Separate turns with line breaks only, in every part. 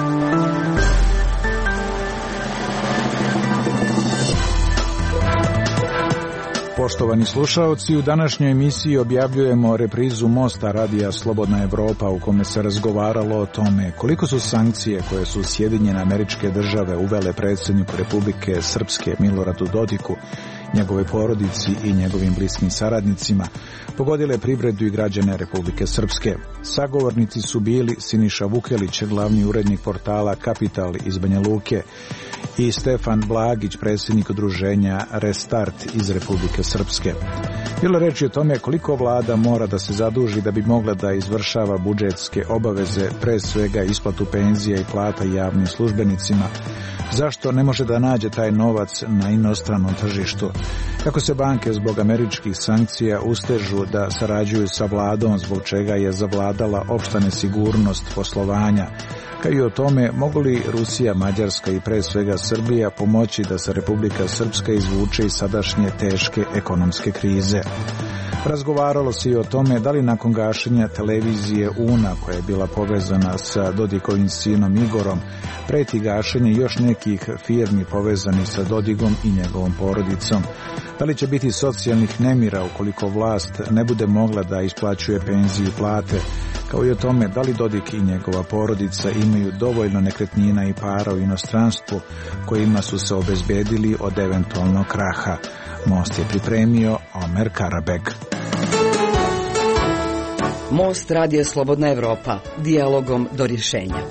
Poštovani slušaoci, u današnjoj emisiji objavljujemo reprizu Mosta radija Slobodna Evropa u kome se razgovaralo o tome koliko su sankcije koje su Sjedinjene Američke Države uvele predsjedniku Republike Srpske Miloradu Dodiku, njegove porodici i njegovim bliskim saradnicima pogodile privredu i građane Republike Srpske. Sagovornici su bili Siniša Vukelić, glavni urednik portala Kapital iz Banja Luke, i Stefan Blagić, predsjednik udruženja Restart iz Republike Srpske. Bilo reči o tome koliko vlada mora da se zaduži da bi mogla da izvršava budžetske obaveze, pre svega isplatu penzija i plata javnim službenicima. Zašto ne može da nađe taj novac na inostranom tržištu? Kako se banke zbog američkih sankcija ustežu da sarađuju sa vladom, zbog čega je zavladala opšta nesigurnost poslovanja? Kao i o tome mogu li Rusija, Mađarska i pre svega Srbija pomoći da se Republika Srpska izvuče iz sadašnje teške ekonomske krize? Razgovaralo se i o tome da li nakon gašenja televizije UNA, koja je bila povezana sa Dodikovim sinom Igorom, preti gašenje još nekih firmi povezanih sa Dodigom i njegovom porodicom. Da li će biti socijalnih nemira ukoliko vlast ne bude mogla da isplaćuje penzije i plate, kao i o tome da li Dodik i njegova porodica imaju dovoljno nekretnina i para u inostranstvu kojima su se obezbedili od eventualnog kraha. Most je pripremio Omer Karabeg.
Most radija Slobodna Evropa, dijalogom do rješenja.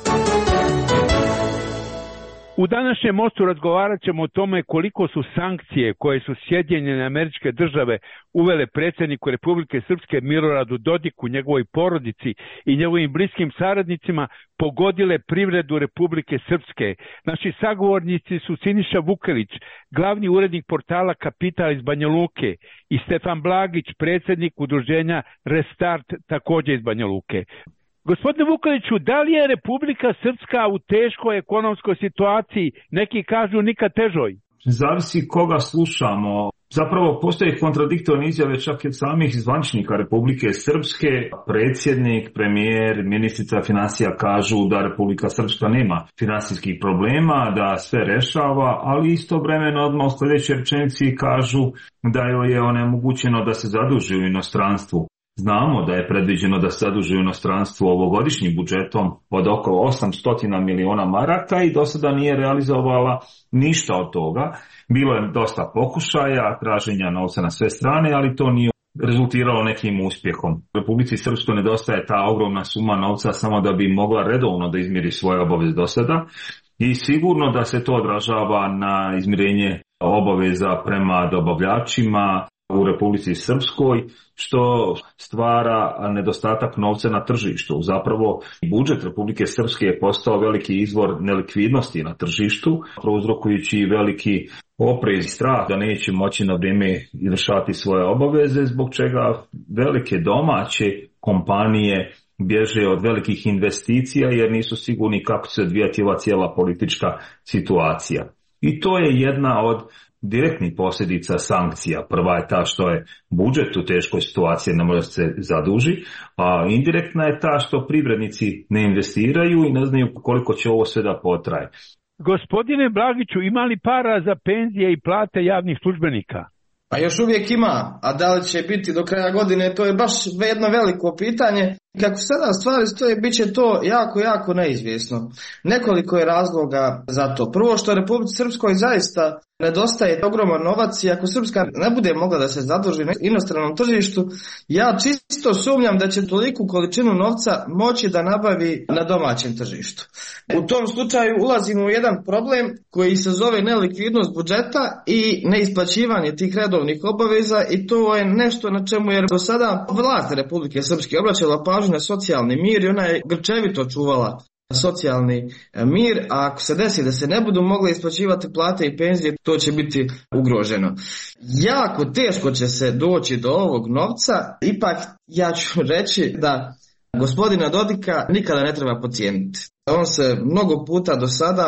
U današnjem mostu razgovarat ćemo o tome koliko su sankcije koje su Sjedinjene Američke Države uvele predsjedniku Republike Srpske Miloradu Dodiku, njegovoj porodici i njegovim bliskim saradnicima pogodile privredu Republike Srpske. Naši sagovornici su Siniša Vukelić, glavni urednik portala Kapital iz Banja Luke, i Stefan Blagić, predsjednik udruženja Restart, također iz Banja Luke. Gospodine Vukeliću, da li je Republika Srpska u teškoj ekonomskoj situaciji, neki kažu nikad težoj?
Zavisi koga slušamo. Zapravo postoje kontradiktorne izjave čak i od samih zvaničnika Republike Srpske. Predsjednik, premijer, ministrica financija kažu da Republika Srpska nema finansijskih problema, da sve rešava, ali istovremeno odmah u sljedećoj rečenici kažu da joj je onemogućeno da se zaduži u inostranstvu. Znamo da je predviđeno da se zaduži u inostranstvu ovogodišnjim budžetom od oko 800 miliona maraka i do sada nije realizovala ništa od toga. Bilo je dosta pokušaja, traženja novca na sve strane, ali to nije rezultiralo nekim uspjehom. Republici Srpskoj nedostaje ta ogromna suma novca samo da bi mogla redovno da izmiri svoje obaveze do sada i sigurno da se to odražava na izmirenje obaveza prema dobavljačima u Republici Srpskoj, što stvara nedostatak novca na tržištu. Zapravo, budžet Republike Srpske je postao veliki izvor nelikvidnosti na tržištu, prouzrokujući veliki oprez i strah da neće moći na vrijeme izvršavati svoje obaveze, zbog čega velike domaće kompanije bježe od velikih investicija jer nisu sigurni kako će se odvijati ova cijela politička situacija. I to je jedna od direktnih posljedica sankcija. Prva je ta što je budžet u teškoj situaciji, ne može se zaduži, a indirektna je ta što privrednici ne investiraju i ne znaju koliko će ovo sve da potraje.
Gospodine Blagiću, ima li para za penzije i plate javnih službenika?
Pa još uvijek ima, a da li će biti do kraja godine, to je baš jedno veliko pitanje. Kako sada stvari stoje, bit će to jako neizvjesno. Nekoliko je razloga za to. Prvo, što Republici Srpskoj zaista nedostaje ogroman novac i ako Srpska ne bude mogla da se zaduži na inostranom tržištu, ja čisto sumnjam da će toliku količinu novca moći da nabavi na domaćem tržištu. U tom slučaju ulazimo u jedan problem koji se zove nelikvidnost budžeta i neisplaćivanje tih redovnih obaveza i to je nešto na čemu je do sada vlast Republike Srpske obraćala pažnju na socijalni mir i ona je grčevito čuvala socijalni mir, a ako se desi da se ne budu mogle isplaćivati plate i penzije, to će biti ugroženo. Jako teško će se doći do ovog novca, ipak ja ću reći da gospodina Dodika nikada ne treba podcijeniti. On se mnogo puta do sada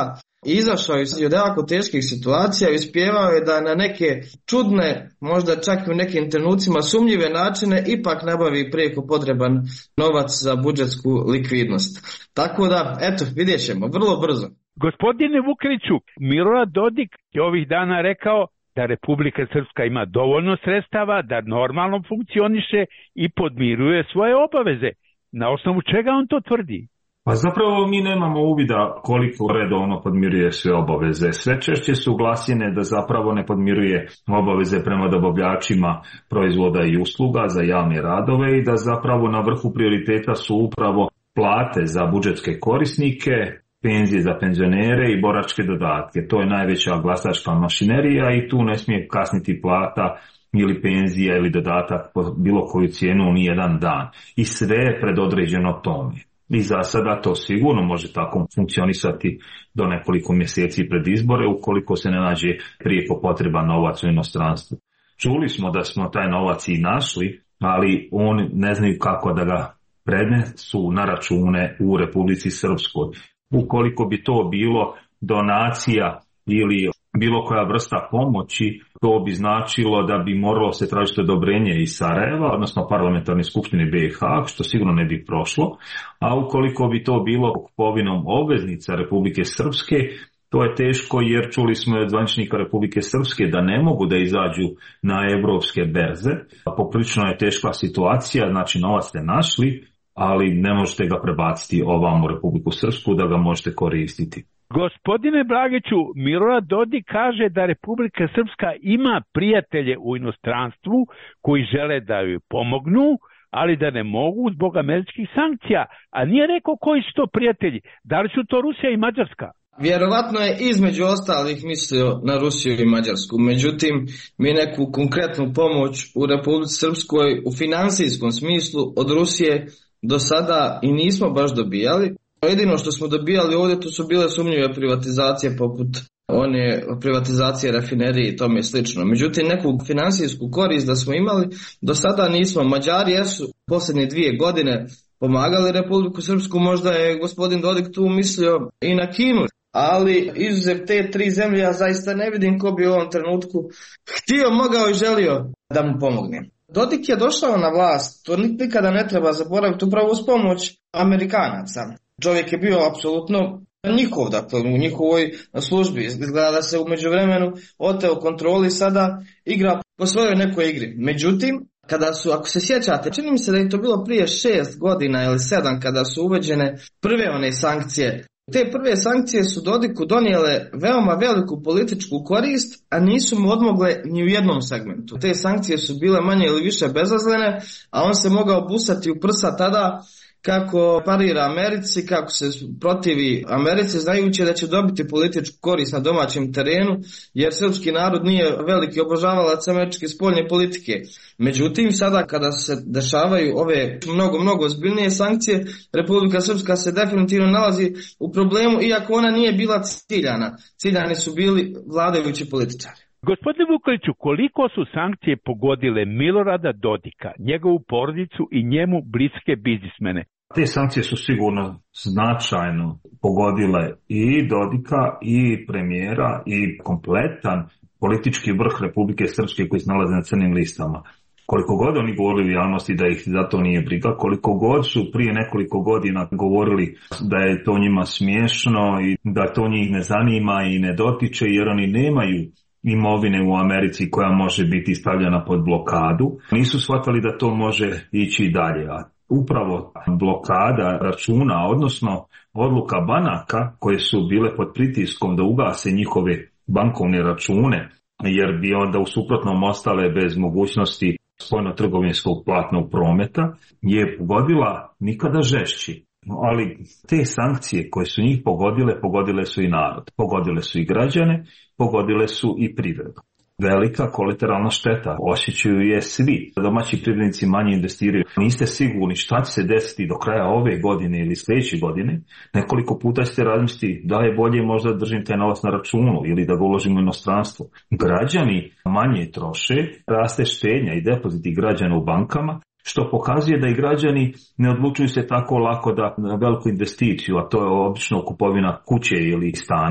izašao iz jako teških situacija i uspijevao je da na neke čudne, možda čak i u nekim trenucima sumnjive načine ipak nabavi prijeko potreban novac za budžetsku likvidnost. Tako da, eto, vidjet ćemo, vrlo brzo.
Gospodine Vukeliću, Milorad Dodik je ovih dana rekao da Republika Srpska ima dovoljno sredstava, da normalno funkcioniše i podmiruje svoje obaveze. Na osnovu čega on to tvrdi?
Pa zapravo mi nemamo uvida koliko redovno podmiruje sve obaveze. Sve češće su glasine da zapravo ne podmiruje obaveze prema dobavljačima proizvoda i usluga za javne radove i da zapravo na vrhu prioriteta su upravo plate za budžetske korisnike, penzije za penzionere i boračke dodatke. To je najveća glasačka mašinerija i tu ne smije kasniti plata ili penzija ili dodatak po bilo koju cijenu ni jedan dan. I sve je predodređeno tome. I za sada to sigurno može tako funkcionisati do nekoliko mjeseci pred izbore ukoliko se ne nađe prijeko potreban novac u inostranstvu. Čuli smo da smo taj novac i našli, ali oni ne znaju kako da ga prenesu na račune u Republici Srpskoj. Ukoliko bi to bilo donacija ili bilo koja vrsta pomoći, to bi značilo da bi moralo se tražiti odobrenje iz Sarajeva, odnosno parlamentarne skupštine BiH, što sigurno ne bi prošlo, a ukoliko bi to bilo kupovinom obveznica Republike Srpske, to je teško jer čuli smo od zvaničnika Republike Srpske da ne mogu da izađu na evropske berze. Poprilično je teška situacija, znači novac ste našli, ali ne možete ga prebaciti ovam u Republiku Srpsku da ga možete koristiti.
Gospodine Blagiću, Milorad Dodik kaže da Republika Srpska ima prijatelje u inostranstvu koji žele da joj pomognu, ali da ne mogu zbog američkih sankcija. A nije rekao koji su to prijatelji. Da li su to Rusija i Mađarska?
Vjerovatno je između ostalih mislio na Rusiju i Mađarsku. Međutim, mi neku konkretnu pomoć u Republici Srpskoj u financijskom smislu od Rusije do sada i nismo baš dobijali. Jedino što smo dobijali ovdje to su bile sumnjive privatizacije poput one privatizacije rafinerije i tome slično. Međutim, neku financijsku korist da smo imali do sada nismo. Mađari jesu posljednje 2 godine pomagali Republiku Srpsku, možda je gospodin Dodik tu mislio i na Kinu. Ali izuzev te 3 zemlje ja zaista ne vidim ko bi u ovom trenutku htio, mogao i želio da mu pomogne. Dodik je došao na vlast, to nikada ne treba zaboraviti, upravo uz pomoć Amerikanaca. Čovjek je bio apsolutno njihov, dakle u njihovoj službi. Izgleda da se u međuvremenu oteo kontroli, sada igra po svojoj nekoj igri. Međutim, kada su, ako se sjećate, čini mi se da je to bilo prije 6 godina ili 7 kada su uveđene prve one sankcije. Te prve sankcije su Dodiku donijele veoma veliku političku korist, a nisu mu odmogle ni u jednom segmentu. Te sankcije su bile manje ili više bezazlene, a on se mogao busati u prsa tada kako parira Americi, kako se protivi Americi, znajući da će dobiti političku korist na domaćem terenu, jer srpski narod nije veliki obožavalac američke spoljne politike. Međutim, sada kada se dešavaju ove mnogo ozbiljnije sankcije, Republika Srpska se definitivno nalazi u problemu, iako ona nije bila ciljana. Ciljani su bili vladajući političari.
Gospodine Vukeliću, koliko su sankcije pogodile Milorada Dodika, njegovu porodicu i njemu bliske biznismene?
Te sankcije su sigurno značajno pogodile i Dodika i premijera i kompletan politički vrh Republike Srpske koji se nalaze na crnim listama. Koliko god oni govorili u javnosti da ih za to nije briga, koliko god su prije nekoliko godina govorili da je to njima smiješno i da to njih ne zanima i ne dotiče jer oni nemaju imovine u Americi koja može biti stavljena pod blokadu, nisu shvatili da to može ići dalje. A upravo blokada računa, odnosno odluka banaka koje su bile pod pritiskom da ugase njihove bankovne račune, jer bi onda u suprotnom ostale bez mogućnosti spoljno-trgovinskog platnog prometa, je pogodila nikada žešći. Ali te sankcije koje su njih pogodile su i narod, pogodile su i građane, pogodile su i privredu. Velika kolateralna šteta, osjećaju je svi. Domaći privrednici manje investiraju. Niste sigurni šta će se desiti do kraja ove godine ili sljedeće godine. Nekoliko puta ćete razmisliti da je bolje možda držim taj novac na računu ili da ga uložimo u inostranstvo. Građani manje troše, raste štednja i depoziti građana u bankama, što pokazuje da i građani ne odlučuju se tako lako da na veliku investiciju, a to je obično kupovina kuće ili stana,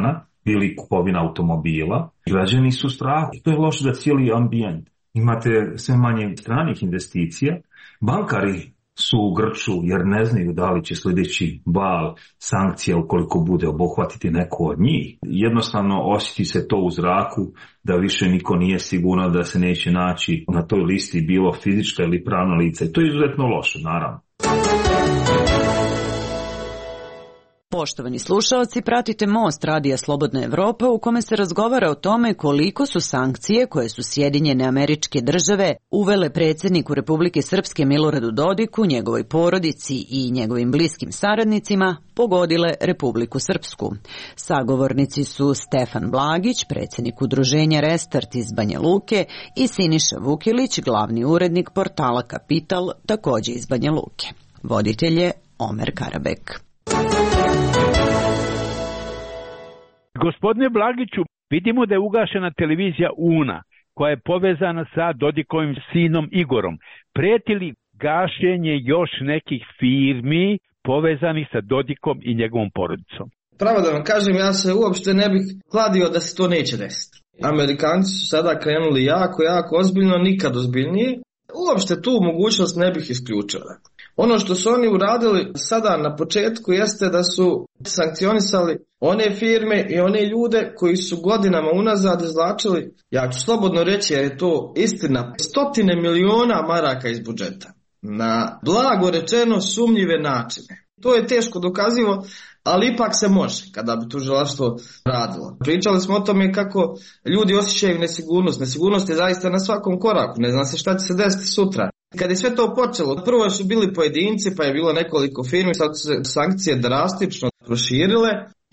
ili kupovina automobila. Građani su strah i to je loše za cijeli ambijent. Imate sve manje stranih investicija. Bankari su u grču jer ne znaju da li će sljedeći val sankcija, ukoliko bude, obuhvatiti neko od njih. Jednostavno osjeti se to u zraku da više niko nije siguran da se neće naći na toj listi bilo fizička ili pravna lica. I to je izuzetno loše, naravno.
Poštovani slušaoci, pratite Most Radija Slobodna Evropa u kome se razgovara o tome koliko su sankcije koje su Sjedinjene Američke Države uvele predsjedniku Republike Srpske Miloradu Dodiku, njegovoj porodici i njegovim bliskim saradnicima pogodile Republiku Srpsku. Sagovornici su Stefan Blagić, predsjednik udruženja Restart iz Banja Luke, i Siniša Vukilić, glavni urednik portala Kapital, također iz Banja Luke. Voditelj je Omer Karabek.
Gospodine Blagiću, vidimo da je ugašena televizija UNA, koja je povezana sa Dodikovim sinom Igorom. Prijeti li gašenje još nekih firmi povezanih sa Dodikom i njegovom porodicom?
Pravo da vam kažem, ja se uopšte ne bih kladio da se to neće desiti. Amerikanci su sada krenuli jako ozbiljno, nikad ozbiljnije. Uopšte tu mogućnost ne bih isključio. Ono što su oni uradili sada na početku jeste da su sankcionisali one firme i one ljude koji su godinama unazad izvlačili, ja ću slobodno reći jer je to istina, 100 miliona maraka iz budžeta na blago rečeno sumnjive načine. To je teško dokazivo, ali ipak se može kada bi tužilaštvo radilo. Pričali smo o tome kako ljudi osjećaju nesigurnost. Nesigurnost je zaista na svakom koraku, ne zna se šta će se desiti sutra. Kad je sve to počelo, prvo su bili pojedinci, pa je bilo nekoliko firmi, sad su se sankcije drastično proširile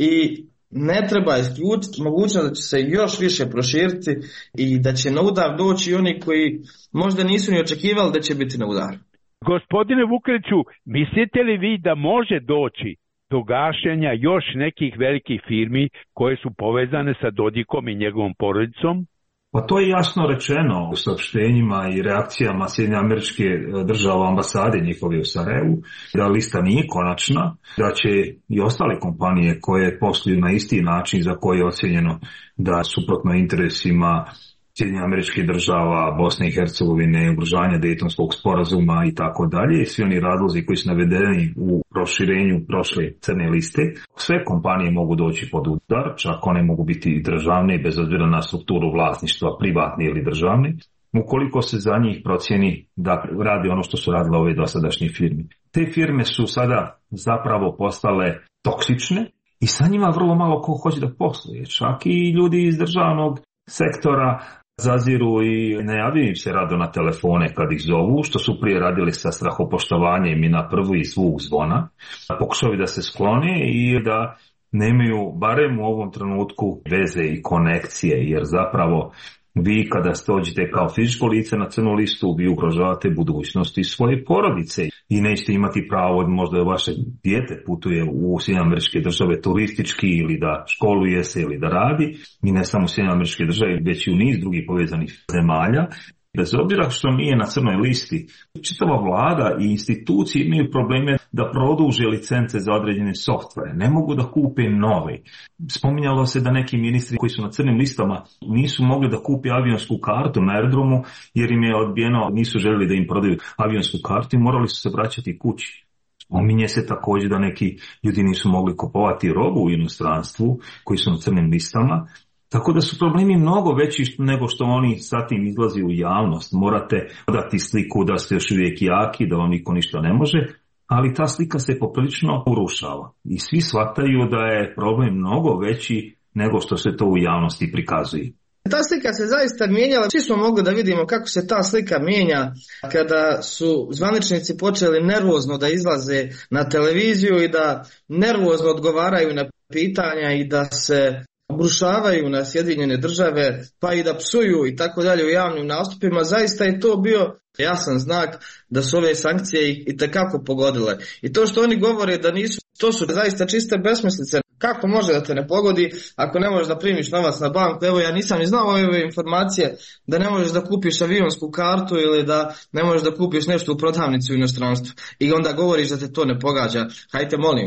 i ne treba isključiti mogućnost da će se još više proširiti i da će na udar doći oni koji možda nisu ni očekivali da će biti na udaru.
Gospodine Vukiliću, mislite li vi da može doći do gašenja još nekih velikih firmi koje su povezane sa Dodikom i njegovom porodicom?
Pa to je jasno rečeno u saopštenjima i reakcijama Sjedinjenih Američke Države ambasade njihove u Sarajevu, da lista nije konačna, da će i ostale kompanije koje posluju na isti način za koje je ocjenjeno da suprotno interesima Sjedinjenih Američkih Država, Bosne i Hercegovine, ugrožavanja Dejtonskog sporazuma i tako dalje, svi oni razlozi koji su navedeni u proširenju prošle crne liste, sve kompanije mogu doći pod udar, čak one mogu biti državne bez obzira na strukturu vlasništva, privatne ili državne, ukoliko se za njih procjeni da radi ono što su radile ove dosadašnje firme. Te firme su sada zapravo postale toksične i sa njima vrlo malo ko hoće da posluje, čak i ljudi iz državnog sektora zaziru i ne javljaju se rado na telefone kad ih zovu, što su prije radili sa strahopoštovanjem i na prvi zvuk zvona, pokušaju da se sklone i da nemaju barem u ovom trenutku veze i konekcije, jer zapravo vi kada dođete kao fizičko lice na crnu listu, vi ugrožavate budućnost i svoje porodice i nećete imati pravo možda da vaše dijete putuje u Sjedinjene Američke Države turistički ili da školuje se ili da radi, i ne samo u Sjedinjene Američke Države, već i u niz drugih povezanih zemalja. Bez obzira što nije na crnoj listi, čitava vlada i institucije imaju probleme da produže licence za određene softvere. Ne mogu da kupe nove. Spominjalo se da neki ministri koji su na crnim listama nisu mogli da kupe avionsku kartu na aerodromu jer im je odbijeno, nisu željeli da im prodaju avionsku kartu i morali su se vraćati kući. Spominje se također da neki ljudi nisu mogli kupovati robu u inostranstvu koji su na crnim listama. Tako da su problemi mnogo veći nego što oni sa tim izlazi u javnost. Morate dati sliku da ste još uvijek jaki, da vam niko ništa ne može, ali ta slika se poprilično urušava. I svi shvataju da je problem mnogo veći nego što se to u javnosti prikazuje.
Ta slika se zaista mijenjala. Svi smo mogli da vidimo kako se ta slika mijenja kada su zvaničnici počeli nervozno da izlaze na televiziju i da nervozno odgovaraju na pitanja i da se obrušavaju na Sjedinjene Države, pa i da psuju i tako dalje u javnim nastupima. Zaista je to bio jasan znak da su ove sankcije itekako pogodile. I to što oni govore da nisu, to su zaista čiste besmislice. Kako može da te ne pogodi ako ne možeš da primiš novac na banku? Evo, ja nisam ni znao ove informacije da ne možeš da kupiš avionsku kartu ili da ne možeš da kupiš nešto u prodavnici u inostranstvu. I onda govoriš da te to ne pogađa. Hajte, molim vas.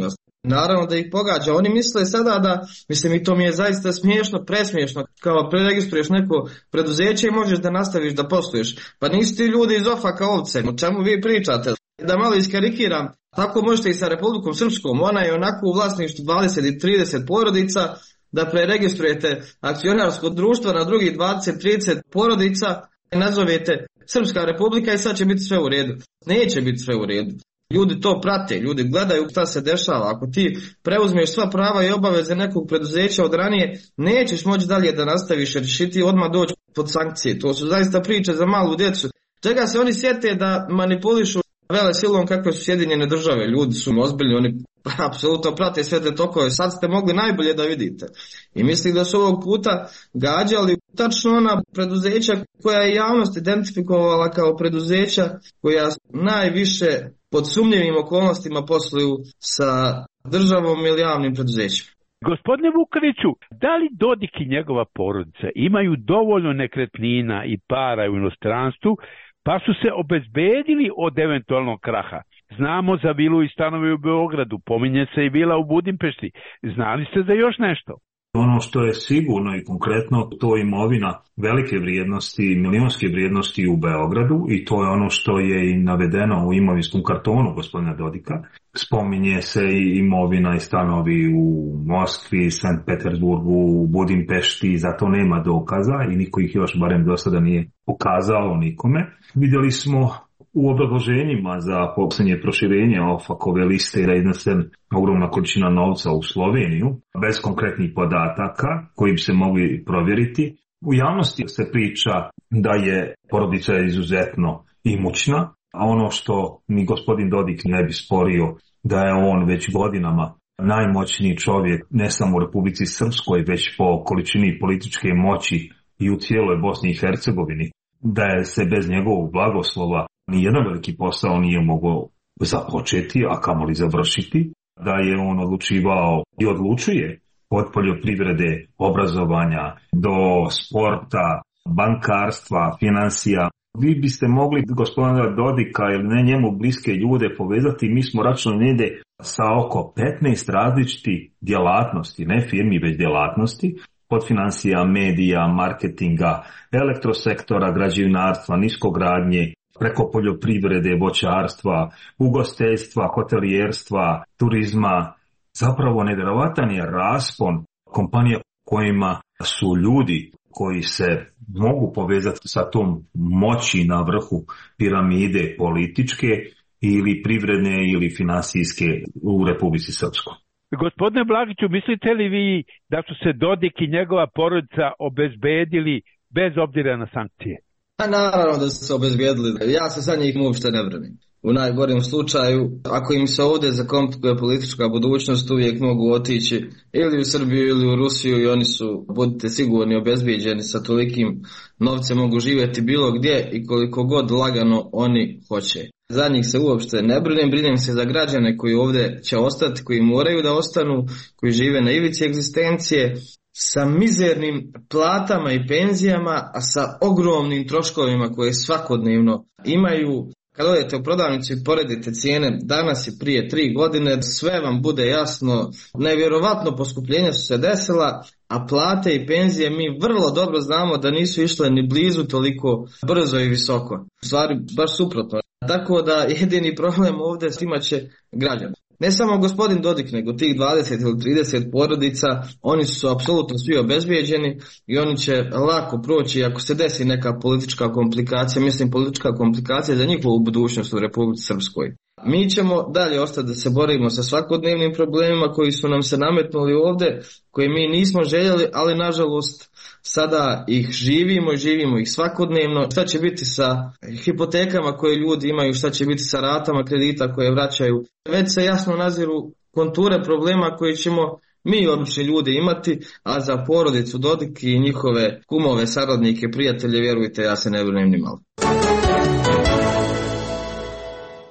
Naravno da ih pogađa. Oni misle sada da, mislim, i to mi je zaista smiješno, presmiješno, kao preregistruješ neko preduzeće i možeš da nastaviš da posluješ. Pa nisu ti ljudi iz ofaka ovce, o čemu vi pričate? Da malo iskarikiram, tako možete i sa Republikom Srpskom, ona je onako u vlasništvu 20 i 30 porodica, da preregistrujete akcionarsko društvo na drugih 20-30 porodica i nazovete Srpska republika i sad će biti sve u redu. Neće biti sve u redu. Ljudi to prate, ljudi gledaju šta se dešava. Ako ti preuzmeš sva prava i obaveze nekog preduzeća od ranije, nećeš moći dalje da nastaviš jer ćeš ti odmah doći pod sankcije. To su zaista priče za malu djecu. Čega se oni sjete da manipulišu vele silom kakve su Sjedinjene države. Ljudi su ozbiljni, oni apsolutno prate sve te tokove. Sad ste mogli najbolje da vidite. I mislim da su ovog puta gađali tačno ona preduzeća koja je javnost identifikovala kao preduzeća koja najviše pod sumnjivim okolnostima posluju sa državom ili javnim preduzećima.
Gospodine Vukeliću, da li Dodik i njegova porodica imaju dovoljno nekretnina i para u inostranstvu, pa su se obezbedili od eventualnog kraha? Znamo za vilu i stanove u Beogradu, pominje se i vila u Budimpešti. Znali ste za još nešto?
Ono što je sigurno i konkretno, to je imovina velike vrijednosti, milionske vrijednosti u Beogradu i to je ono što je i navedeno u imovinskom kartonu gospodina Dodika. Spominje se i imovina i stanovi u Moskvi, Sankt Petersburgu, u Budimpešti, zato nema dokaza i niko ih još barem do sada nije pokazao nikome. Vidjeli smo u obrazloženjima za posljednje proširenje OFAC-ove liste je iznesen ogromna količina novca u Sloveniju, bez konkretnih podataka koji bi se mogli provjeriti. U javnosti se priča da je porodica izuzetno imućna, a ono što ni gospodin Dodik ne bi sporio da je on već godinama najmoćniji čovjek ne samo u Republici Srpskoj, već po količini političke moći i u cijeloj Bosni i Hercegovini, da je se bez njegovog blagoslova nijedan veliki posao nije mogao započeti, a kamoli završiti, da je on odlučivao i odlučuje od poljoprivrede, obrazovanja do sporta, bankarstva, financija. Vi biste mogli gospodina Dodika ili ne njemu bliske ljude povezati, mi smo računali negdje sa oko 15 različitih djelatnosti, ne firmi već djelatnosti, od financija, medija, marketinga, elektrosektora, građevinarstva, niskogradnje, preko poljoprivrede, voćarstva, ugostiteljstva, hotelijerstva, turizma. Zapravo nevjerovatan je raspon kompanija kojima su ljudi koji se mogu povezati sa tom moći na vrhu piramide političke ili privredne ili financijske u Republici Srpskoj.
Gospodine Blagiću, mislite li vi da su se Dodik i njegova porodica obezbedili bez obzira na sankcije?
A naravno da su se obezbijedili. Ja se sa njih uopšte ne branim. U najgorem slučaju, ako im se ovdje zakomplikuje politička budućnost, uvijek mogu otići ili u Srbiju ili u Rusiju i oni su, budite sigurni, obezbijeđeni sa tolikim novcem, mogu živjeti bilo gdje i koliko god lagano oni hoće. Za njih se uopšte ne brinem se za građane koji ovdje će ostati, koji moraju da ostanu, koji žive na ivici egzistencije, sa mizernim platama i penzijama, a sa ogromnim troškovima koje svakodnevno imaju. Kad odete u prodavnicu i poredite cijene danas i prije 3 godine, sve vam bude jasno, nevjerovatno poskupljenja su se desila, a plate i penzije mi vrlo dobro znamo da nisu išle ni blizu toliko brzo i visoko. U stvari, baš suprotno. Tako da jedini problem ovdje imat će građani. Ne samo gospodin Dodik, nego tih 20 ili 30 porodica, oni su apsolutno svi obezbijeđeni i oni će lako proći ako se desi neka politička komplikacija, mislim politička komplikacija za njihovu budućnost u Republici Srpskoj. Mi ćemo dalje ostati da se borimo sa svakodnevnim problemima koji su nam se nametnuli ovdje, koje mi nismo željeli, ali nažalost sada ih živimo ih svakodnevno. Šta će biti sa hipotekama koje ljudi imaju, šta će biti sa ratama kredita koje vraćaju. Već se jasno naziru konture problema koje ćemo mi obični ljudi imati, a za porodicu Dodik i njihove kumove, saradnike, prijatelje, vjerujte, ja se ne brinem ni malo.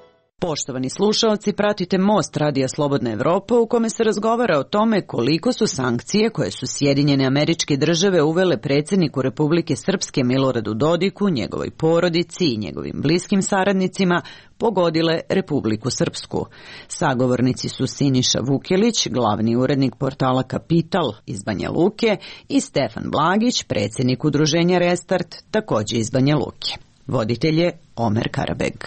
Poštovani slušaoci, pratite Most Radija Slobodna Evropa u kome se razgovara o tome koliko su sankcije koje su Sjedinjene Američke Države uvele predsjedniku Republike Srpske Miloradu Dodiku, njegovoj porodici i njegovim bliskim saradnicima pogodile Republiku Srpsku. Sagovornici su Siniša Vukelić, glavni urednik portala Kapital iz Banja Luke, i Stefan Blagić, predsjednik udruženja Restart, također iz Banja Luke. Voditelj je Omer Karabeg.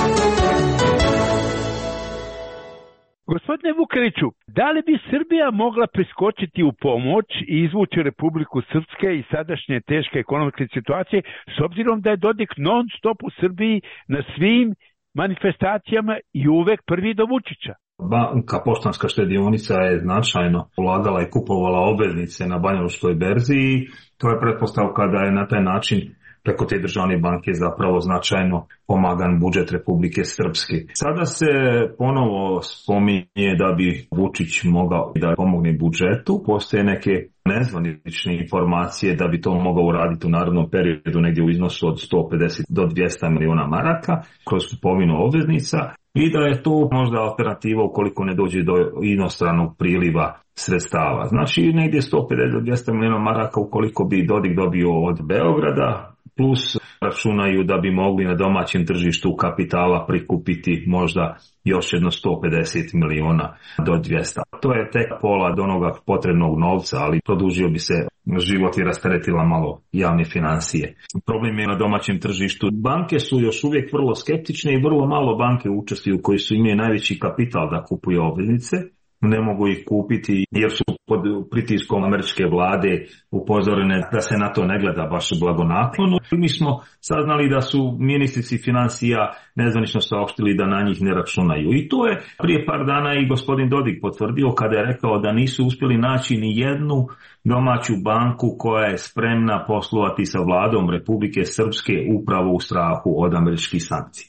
Gospodine Vukeliću, da li bi Srbija mogla priskočiti u pomoć i izvući Republiku Srpske iz sadašnje teške ekonomske situacije, s obzirom da je Dodik non stop u Srbiji na svim manifestacijama i uvek prvi do Vučića?
Banka Poštanska štedionica je značajno ulagala i kupovala obveznice na banjalučkoj berzi i to je pretpostavka da je na taj način preko te državne banke zapravo značajno pomagan budžet Republike Srpske. Sada se ponovo spominje da bi Vučić mogao da pomogne budžetu. Postoje neke nezvanične informacije da bi to mogao uraditi u narednom periodu negdje u iznosu od 150 do 200 miliona maraka kroz kupovinu obveznica i da je to možda alternativa ukoliko ne dođe do inostranog priliva sredstava. Znači negdje 150 do 200 miliona maraka ukoliko bi Dodik dobio od Beograda, plus računaju da bi mogli na domaćem tržištu kapitala prikupiti možda još jedno 150 miliona do 200. To je tek pola od onoga potrebnog novca, ali produžio bi se život i rasteretila malo javne financije. Problem je na domaćem tržištu. Banke su još uvijek vrlo skeptične i vrlo malo banke učestvuju koji su imaju najveći kapital da kupuju obveznice. Ne mogu ih kupiti jer su pod pritiskom američke vlade upozorene da se na to ne gleda baš blagonaklono. Mi smo saznali da su ministrici financija nezvanično saopštili da na njih ne računaju. I to je prije par dana i gospodin Dodik potvrdio kada je rekao da nisu uspjeli naći ni jednu domaću banku koja je spremna poslovati sa vladom Republike Srpske upravo u strahu od američkih sankcija.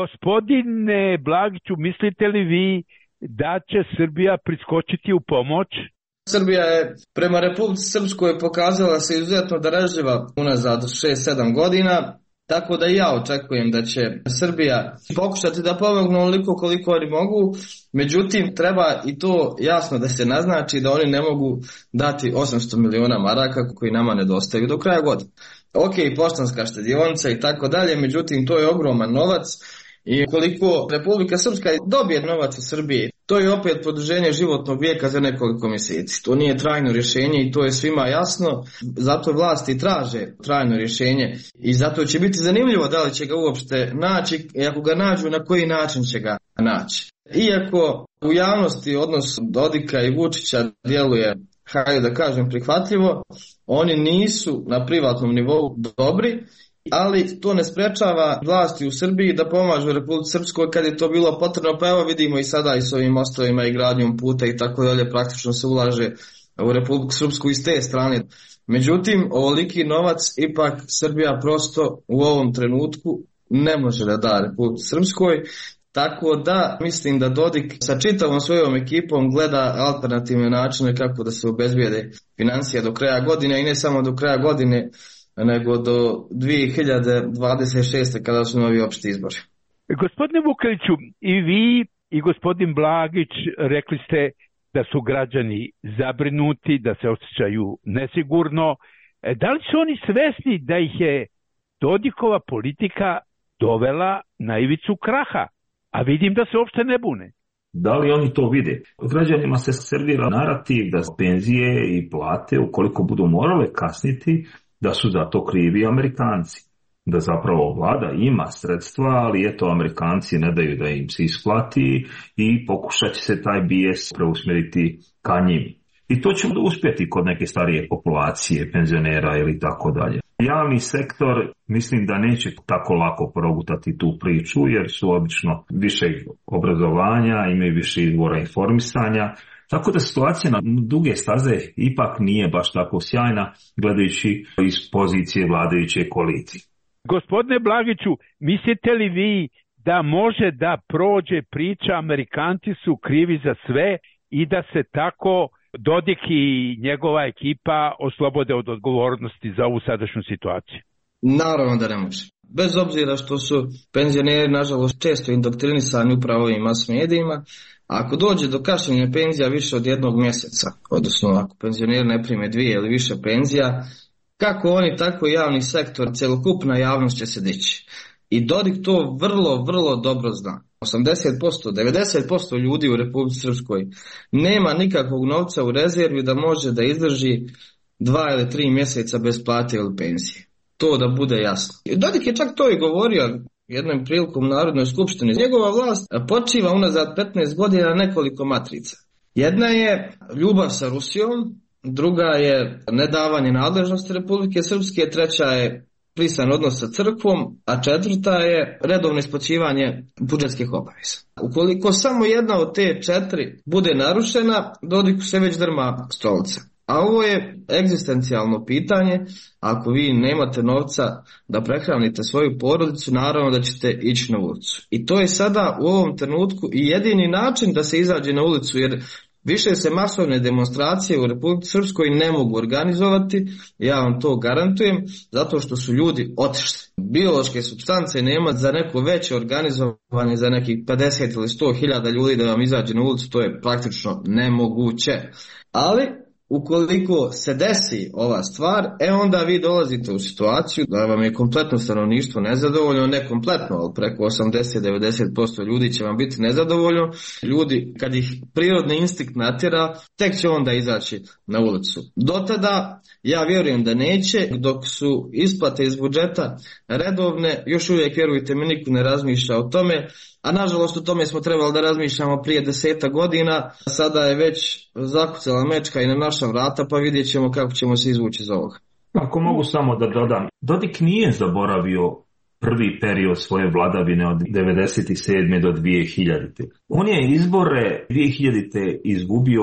Gospodine Blagiću, mislite li vi da će Srbija priskočiti u pomoć?
Srbija je prema Republici Srpskoj pokazala se izuzetno darežljiva unazad 6-7 godina, tako da i ja očekujem da će Srbija pokušati da pomogne onoliko koliko oni mogu, međutim treba i to jasno da se naznači da oni ne mogu dati 800 miliona maraka koji nama nedostaju do kraja godine. Ok, Poštanska štedionica i tako dalje, međutim to je ogroman novac. I koliko Republika Srpska dobije novac u Srbiji, to je opet produženje životnog vijeka za nekoliko mjeseci. To nije trajno rješenje i to je svima jasno, zato vlasti traže trajno rješenje i zato će biti zanimljivo da li će ga uopšte naći i ako ga nađu na koji način će ga naći. Iako u javnosti odnos Dodika i Vučića djeluje, hajde da kažem, prihvatljivo, oni nisu na privatnom nivou dobri, ali to ne sprečava vlasti u Srbiji da pomažu Republici Srpskoj kad je to bilo potrebno, pa evo vidimo i sada i s ovim mostovima i gradnjom puta i tako dalje, praktično se ulaže u Republiku Srpsku iz te strane. Međutim, ovoliki novac ipak Srbija prosto u ovom trenutku ne može da da Republici Srpskoj, tako da mislim da Dodik sa čitavom svojom ekipom gleda alternativne načine kako da se obezbijede financija do kraja godine i ne samo do kraja godine, nego do 2026. kada su novi opšti izbori.
Gospodine Vukeliću, i vi i gospodin Blagić rekli ste da su građani zabrinuti, da se osjećaju nesigurno. Da li su oni svesni da ih je Dodikova politika dovela na ivicu kraha? A vidim da se uopšte ne bune.
Da li oni to vide? Građanima se servira narativ da penzije i plate, ukoliko budu morale kasniti, da su za to krivi Amerikanci. Da zapravo vlada ima sredstva, ali eto Amerikanci ne daju da im se isplati i pokušat će se taj bijes preusmjeriti ka njim. I to će uspjeti kod neke starije populacije, penzionera ili tako dalje. Javni sektor mislim da neće tako lako progutati tu priču jer su obično više obrazovanja, imaju više izvora informisanja. Tako da situacija na duge staze ipak nije baš tako sjajna gledajući iz pozicije vladajuće koalicije.
Gospodine Blagiću, mislite li vi da može da prođe priča Amerikanci su krivi za sve i da se tako Dodik i njegova ekipa oslobode od odgovornosti za ovu sadašnju situaciju?
Naravno da ne može. bez obzira što su penzioneri nažalost često indoktrinisani upravo ovim mas medijima, ako dođe do kašnjenja penzija više od 1 mjeseca, odnosno ako penzioneri ne prime 2 ili više penzija, kako oni tako i javni sektor, cjelokupna javnost će se dići. I Dodik to vrlo, vrlo dobro zna. 80%, 90% ljudi u Republici Srpskoj nema nikakvog novca u rezervi da može da izdrži 2 ili 3 mjeseca bez plate ili penzije. To da bude jasno. Dodik je čak to i govorio jednom prilikom u Narodnoj skupštini. Njegova vlast počiva unazad 15 godina na nekoliko matrica. Jedna je ljubav sa Rusijom, druga je nedavanje nadležnosti Republike Srpske, treća je prisan odnos sa crkvom, a četvrta je redovno isplaćivanje budžetskih obaveza. Ukoliko samo jedna od te 4 bude narušena, Dodiku se već drma stolica. A ovo je egzistencijalno pitanje. Ako vi nemate novca da prehranite svoju porodicu, naravno da ćete ići na ulicu. I to je sada u ovom trenutku i jedini način da se izađe na ulicu, jer više se masovne demonstracije u Republici Srpskoj ne mogu organizovati, ja vam to garantujem, zato što su ljudi otišli. Biološke supstance nema za neko veće organizovanje, za nekih 50 ili 100.000 ljudi da vam izađe na ulicu, to je praktično nemoguće. Ali ukoliko se desi ova stvar, onda vi dolazite u situaciju da vam je kompletno stanovništvo nezadovoljno, ne kompletno, ali preko 80-90% ljudi će vam biti nezadovoljno. Ljudi, kad ih prirodni instinkt natjera, tek će onda izaći na ulicu. Do tada, ja vjerujem da neće, dok su isplate iz budžeta redovne, još uvijek, vjerujte mi, niko ne razmišlja o tome. A nažalost o tome smo trebali da razmišljamo prije 10 godina, sada je već zakucala mečka i na naša vrata, pa vidjet ćemo kako ćemo se izvući iz ovoga.
Ako mogu samo da dodam, Dodik nije zaboravio prvi period svoje vladavine od 1997. do 2000. On je izbore 2000. izgubio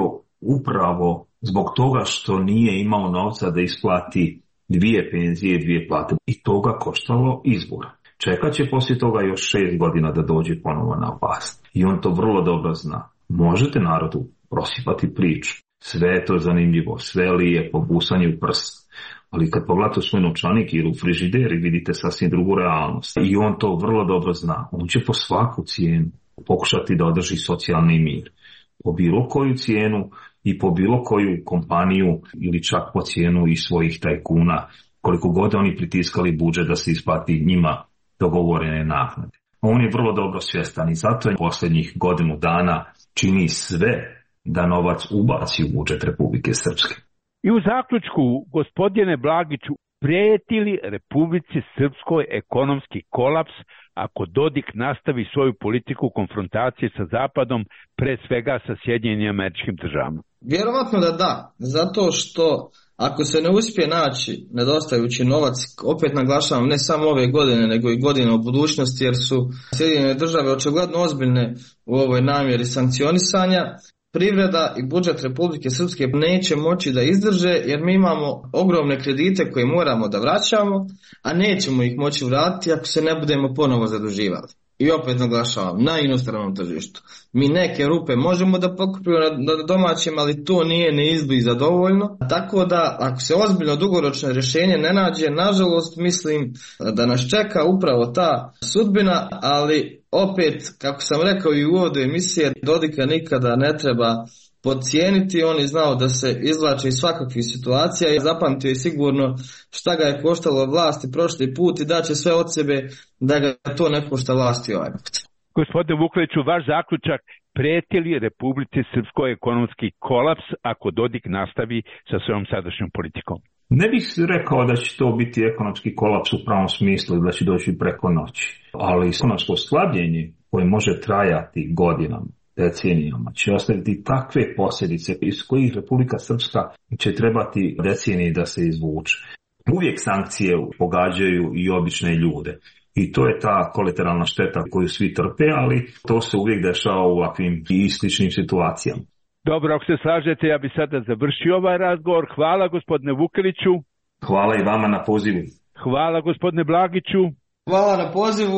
upravo zbog toga što nije imao novca da isplati 2 penzije i 2 plate. I to ga koštalo izbora. Čekat će poslije toga još 6 godina da dođe ponovo na vlast. I on to vrlo dobro zna. Možete narodu prosipati priču. Sve je to zanimljivo, sve lijepo, busanje u prst. Ali kad pogledate u svoj novčanik ili u frižideri, vidite sasvim drugu realnost. I on to vrlo dobro zna. On će po svaku cijenu pokušati da održi socijalni mir. Po bilo koju cijenu i po bilo koju kompaniju ili čak po cijenu i svojih tajkuna. Koliko god oni pritiskali budžet da se isplati njima dogovorene naknade. On je vrlo dobro svjestan i zato je posljednjih godinu dana čini sve da novac ubaci u budžet Republike Srpske.
I u zaključku, gospodine Blagiću, prijeti li Republici Srpskoj ekonomski kolaps ako Dodik nastavi svoju politiku konfrontacije sa Zapadom, pre svega sa Sjedinjenim Američkim Državama?
Vjerovatno da, zato što ako se ne uspije naći nedostajući novac, opet naglašavam, ne samo ove godine, nego i godine u budućnosti, jer su Sjedinjene Države očigledno ozbiljne u ovoj namjeri sankcionisanja, privreda i budžet Republike Srpske neće moći da izdrže, jer mi imamo ogromne kredite koje moramo da vraćamo, a nećemo ih moći vratiti ako se ne budemo ponovo zaduživali. I opet naglašavam, na inostranom tržištu. Mi neke rupe možemo da pokupimo na domaćem, ali to nije ni izbliza dovoljno. Tako da, ako se ozbiljno dugoročno rješenje ne nađe, nažalost mislim da nas čeka upravo ta sudbina, ali opet, kako sam rekao i u uvodu emisije, Dodika nikada ne treba podcijeniti. On je znao da se izvlače iz svakakvih situacija i zapamtio je sigurno šta ga je koštalo vlasti prošli put i daće sve od sebe da ga to ne košta vlasti ovaj put.
Gospodine Vukeliću, vaš zaključak, prijeti li Republici Srpskoj ekonomski kolaps ako Dodik nastavi sa svojom sadašnjom politikom?
Ne bih rekao da će to biti ekonomski kolaps u pravom smislu, da će doći preko noći. Ali ekonomsko slabljenje koje može trajati godinama, decenijama, će ostaviti takve posljedice iz kojih Republika Srpska će trebati decenije da se izvuče. Uvijek sankcije pogađaju i obične ljude. I to je ta kolateralna šteta koju svi trpe, ali to se uvijek dešava u ovakvim i sličnim situacijama.
Dobro, ako se slažete, ja bi sada završio ovaj razgovor. Hvala gospodine Vukeliću.
Hvala i vama na pozivu.
Hvala gospodine Blagiću.
Hvala na pozivu.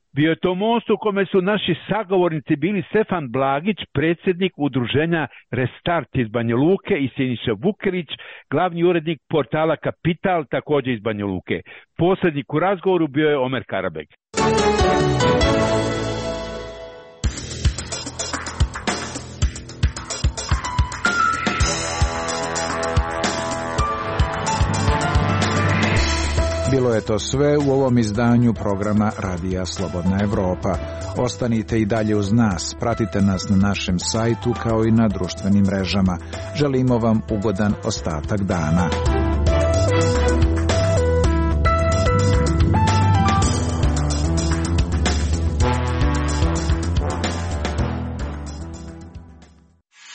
Bio je to most u kome su naši sagovornici bili Stefan Blagić, predsjednik udruženja Restart iz Banja Luke, i Siniša Vukelić, glavni urednik portala Kapital, također iz Banja Luke. Posrednik u razgovoru bio je Omer Karabeg.
Bilo je to sve u ovom izdanju programa Radija Slobodna Evropa. Ostanite i dalje uz nas, pratite nas na našem sajtu kao i na društvenim mrežama. Želimo vam ugodan ostatak dana.